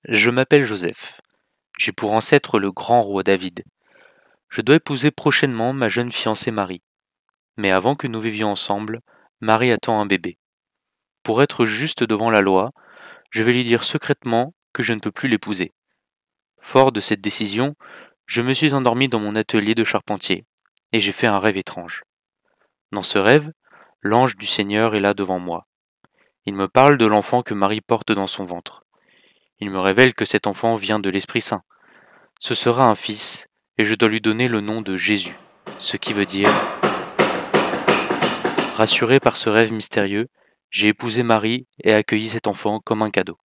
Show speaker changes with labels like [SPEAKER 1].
[SPEAKER 1] Je m'appelle Joseph. J'ai pour ancêtre le grand roi David. Je dois épouser prochainement ma jeune fiancée Marie. Mais avant que nous vivions ensemble, Marie attend un bébé. Pour être juste devant la loi, je vais lui dire secrètement que je ne peux plus l'épouser. Fort de cette décision, je me suis endormi dans mon atelier de charpentier, et j'ai fait un rêve étrange. Dans ce rêve, l'ange du Seigneur est là devant moi. Il me parle de l'enfant que Marie porte dans son ventre. Il me révèle que cet enfant vient de l'Esprit Saint. Ce sera un fils, et je dois lui donner le nom de Jésus, ce qui veut dire, rassuré par ce rêve mystérieux, j'ai épousé Marie et accueilli cet enfant comme un cadeau.